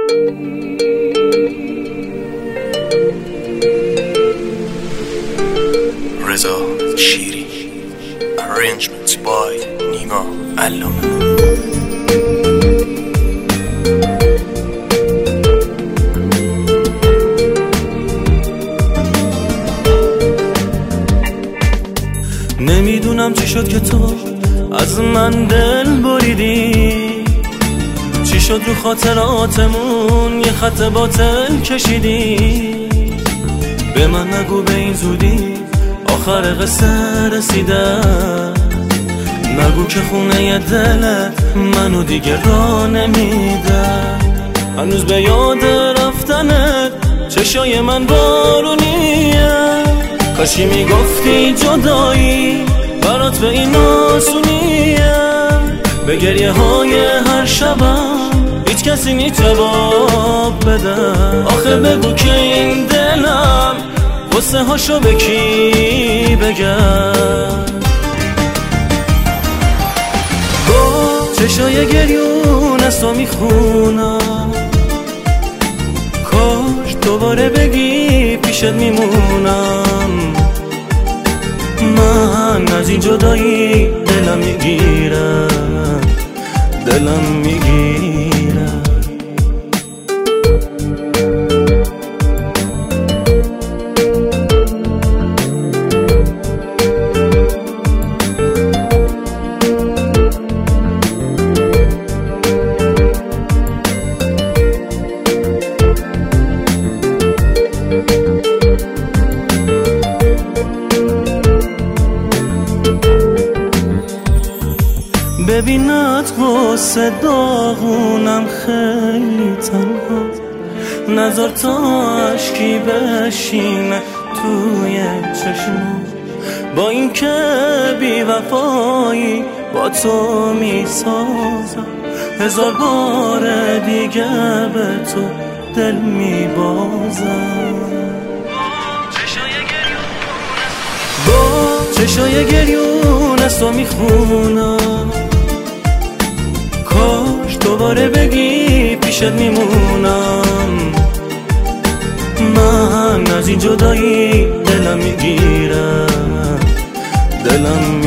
رضا شیری Arrangements by نیما علامه. نمیدونم چی شد که تو از من دل بریدی، چی شد رو خاطراتمون یه خط باطل کشیدی. به من نگو به این زودی آخر قصه رسیده، نگو که خونه دلت منو دیگه راه نمیده. هنوز به یاد رفتنت چشای من بارونیه، کاشی میگفتی جدایی برات به این آسونیه. به گریه های هر شبم هیچ کسی نی جواب بده. آخه بگو که این دلم قصه هاشو به کی بگم؟ با چشای گریون از تو میخونم، کاش دوباره بگی پیشت میمونم. من از این جدایی دلم میگیره، دلم میگیره. ببینت قصه داغونم خیلی تنها، نظر تا عشقی بشینه توی چشمم. با این که بی وفایی با تو میسازم، هزار بار دیگه به تو دل میبازم. با چشای گریون از تو میخونم، کاش دوباره بگی پیشت میمونم. من از این جدایی دلم میگیره، دلم